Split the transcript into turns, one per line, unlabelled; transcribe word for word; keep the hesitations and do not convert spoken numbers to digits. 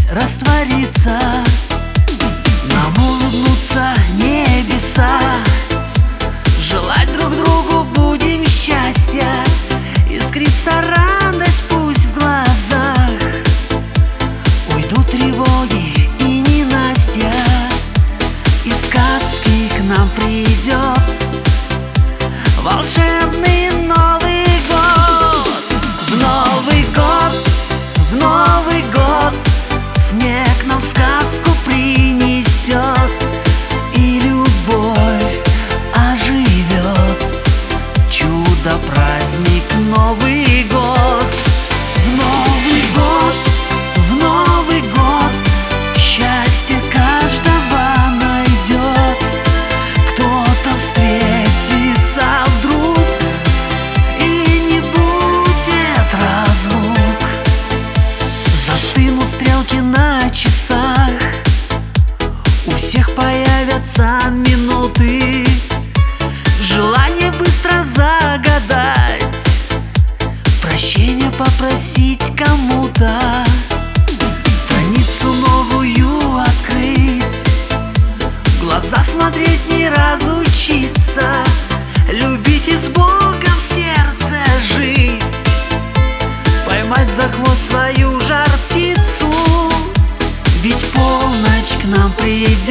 раствориться, нам улыбнутся небеса. Желать друг другу будем счастья, искрится радость пусть в глазах. Уйдут тревоги и ненастья, и сказки к нам придет волшебный Новый год. В Новый год, в Новый год снег нам сказку принесет, и любовь оживет. Чудо-праздник Новый год. В Новый год, в Новый год счастье каждого найдет. Кто-то встретится вдруг, и не будет разлук. Застынут стрелки на часах, у всех появятся минуты. Желание быстро загадать, прощения попросить кому-то, страницу новую открыть, в глаза смотреть не разучиться, любить и с Богом в сердце жить, поймать за хвост свою жар птицу. Ведь полночь к нам придет,